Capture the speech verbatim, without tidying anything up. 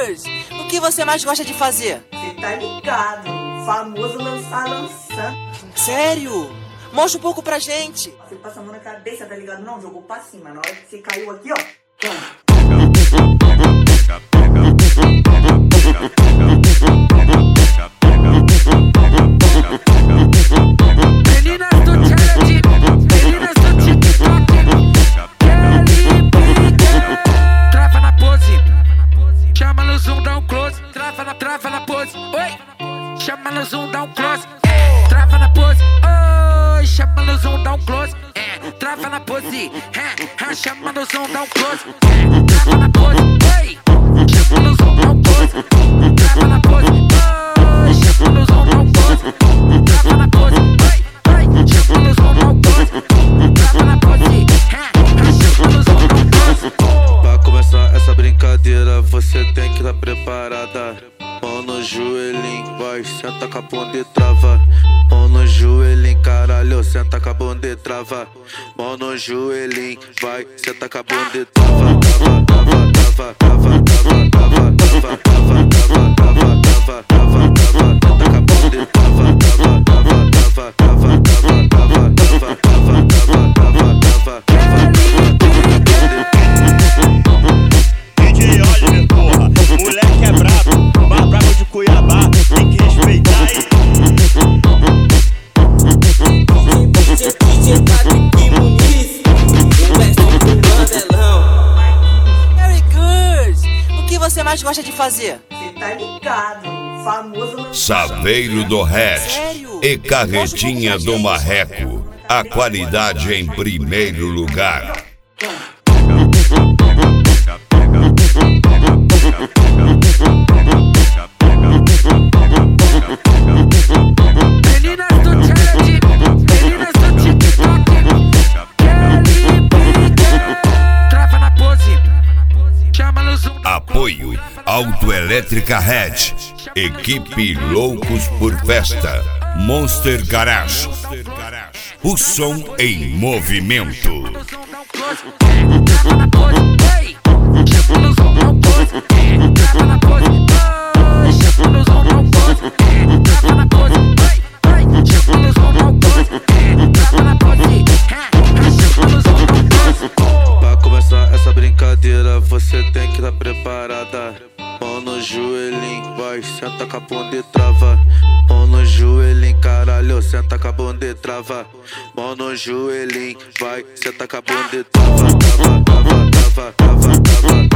Good! O que você mais gosta de fazer? Cê tá ligado, famoso lançar lançando. Sério? Mostra um pouco pra gente. Você passa a mão na cabeça, tá ligado? Não, jogou pra cima. Na hora que você caiu aqui, ó. Meninas do challenge, meninas do TikTok, Kelly Pique. Trava na pose, chama no zoom, dá um close. Trava na, trava na pose, oi. Chama no zoom, dá um close. É, trava na pose, oi. Chama no zoom, dá um close. É, trava na pose, é, chama no zoom, dá um close. É, trava na pose, oi. Chama no zoom, dá um close. Trava na pose, oi. Chama no zoom, dá um close. Trava na pose, oi. Chama no zoom, dá um close. Trava na pose, é, chama no zoom, dá um close. Pra começar essa brincadeira, você tem que estar preparada. Mão no joelhinho, vai, senta com a bunda e trava. Mão no joelhinho, caralho, senta com a bunda e trava. Mão no joelhinho, vai, senta com a bunda e trava. Trava, trava, trava, trava, trava, trava, trava, trava, trava, trava, trava, trava, trava, senta com a bunda e trava. Trava, trava, trava, trava, trava, trava, trava, trava, trava, trava, trava, trava. D J Oliver, porra, moleque é brabo, mais brabo de Cuiabá, tem que respeitar aí. Very good! O que você mais gosta de fazer? Cê tá ligado, famoso lançar. Saveiro do Hatch Sério? e Carretinha do Marreco. A qualidade em primeiro lugar. Meninas do challenge, meninas do TikTok, Kelly Pique. Trava na pose, chama no zoom. Apoio Autoelétrica Hatch. Equipe Loucos por Festa. Monster Garage. O som em movimento. Trava na pose, oi. Chama no zoom, dá um close. Trava na pose, oi. Chama no zoom, dá um close. Trava na pose, oi, oi. Chama no zoom, dá um close. Trava na pose, chama no zoom, dá um close. Pra começar essa brincadeira, você tem que estar preparada. Mão no joelhinho, vai, senta com a bunda e trava. Mão no joelhinho, caralho, senta com a bunda e trava. Mão no joelhinho, vai, senta com a bunda e trava. Trava, trava, trava, trava, trava.